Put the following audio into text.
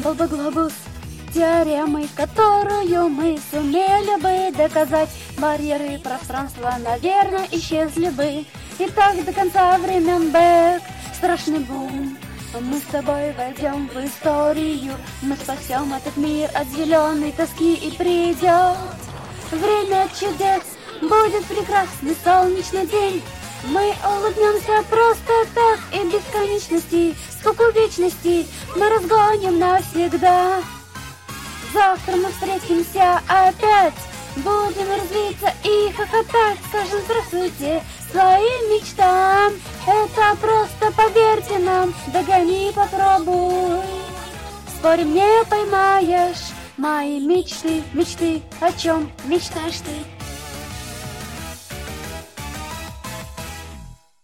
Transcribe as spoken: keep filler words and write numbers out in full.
был бы глобус теоремой, которую мы сумели бы доказать. Барьеры пространства, наверное, исчезли бы. И так до конца времен бэк. Страшный бум. Мы с тобой войдем в историю. Мы спасем этот мир от зеленой тоски. И придет время чудес. Будет прекрасный солнечный день. Мы улыбнемся просто так и бесконечности. Скуку вечности мы разгоним навсегда. Завтра мы встретимся опять. Будем резвиться и хохотать. Скажем здравствуйте своим мечтам. Это просто поверьте нам. Догони, попробуй. Спорим, не поймаешь мои мечты, мечты. О чем мечтаешь ты?